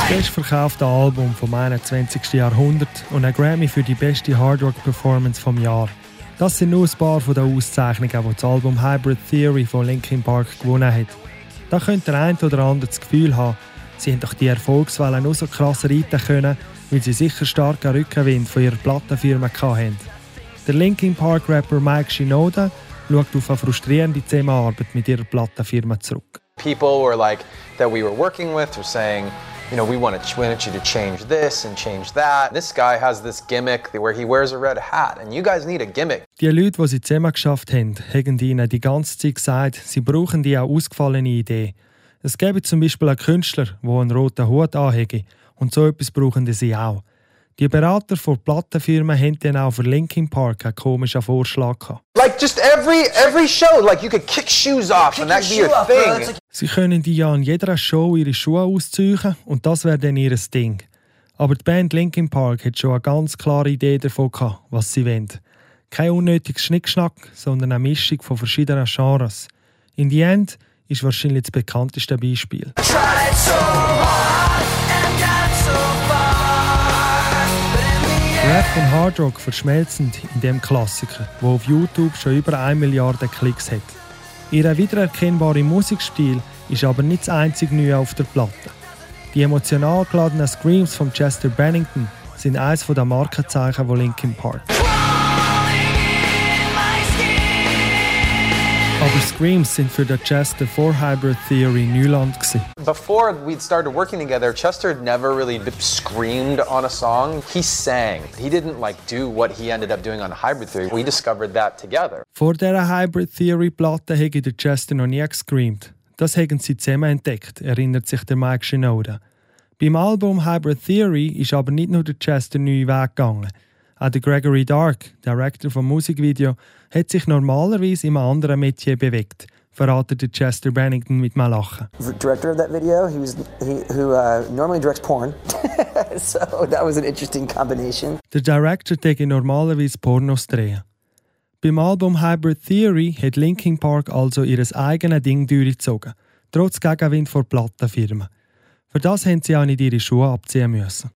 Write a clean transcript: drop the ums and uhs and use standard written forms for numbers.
bestverkaufte Album vom 21. Jahrhundert und ein Grammy für die beste Hardrock-Performance vom Jahr. Das sind nur ein paar von den Auszeichnungen, die das Album Hybrid Theory von Linkin Park gewonnen hat. Da könnte der eine oder andere das Gefühl haben, sie haben doch die Erfolgswelle nur so krass reiten können, weil sie sicher starken Rückenwind von ihrer Plattenfirma hatten. Der Linkin Park-Rapper Mike Shinoda schaut auf eine frustrierende Zusammenarbeit mit ihrer Plattenfirma zurück. People were like that we were working with were saying, you know, we want you to change this and change that. This guy has this gimmick where he wears a red hat, and you guys need a gimmick. Die Leute, die sie zusammen geschafft haben, haben ihnen die ganze Zeit gesagt, sie brauchen die auch ausgefallene Idee. Es gäbe zum Beispiel einen Künstler, der einen roten Hut anhätte, und so etwas brauchen sie auch. Die Berater von Plattenfirmen haben dann auch für Linkin Park einen komischen Vorschlag gehabt. Like just every show, like you could kick shoes off and that'd be your thing. Sie können die ja in jeder Show ihre Schuhe ausziehen und das wäre dann ihr Ding. Aber die Band Linkin Park hat schon eine ganz klare Idee davon gehabt, was sie wollen. Kein unnötiges Schnickschnack, sondern eine Mischung von verschiedenen Genres. In the End ist wahrscheinlich das bekannteste Beispiel. Rap und Hardrock verschmelzen in dem Klassiker, der auf YouTube schon über 1 Milliarde Klicks hat. Ihr wiedererkennbarer Musikstil ist aber nicht das einzige Neue auf der Platte. Die emotional geladenen Screams von Chester Bennington sind eines der Markenzeichen von Linkin Park. Aber Screams sind für den Chester vor Hybrid Theory Neuland gewesen. Before we started working together, Chester had never really screamed on a song. He sang. He didn't do what he ended up doing on Hybrid Theory. We discovered that together. Vor dieser Hybrid Theory Platte hätte der Chester noch nie gescreamt. Das haben sie zusammen entdeckt, erinnert sich der Mike Shinoda. Beim Album Hybrid Theory ist aber nicht nur der Chester neue Weg gegangen. Auch der Gregory Dark, Director vom Musikvideo, hat sich normalerweise in einem anderen Metier bewegt, verratet der Chester Bennington mit einem Lachen. The director of that video, who normally directs porn, so that was an interesting combination. Der Director täte normalerweise Pornos drehen. Beim Album Hybrid Theory hat Linkin Park also ihr eigenes Ding durchgezogen, trotz Gegenwind von Plattenfirmen. Für das haben sie auch nicht ihre Schuhe abziehen müssen.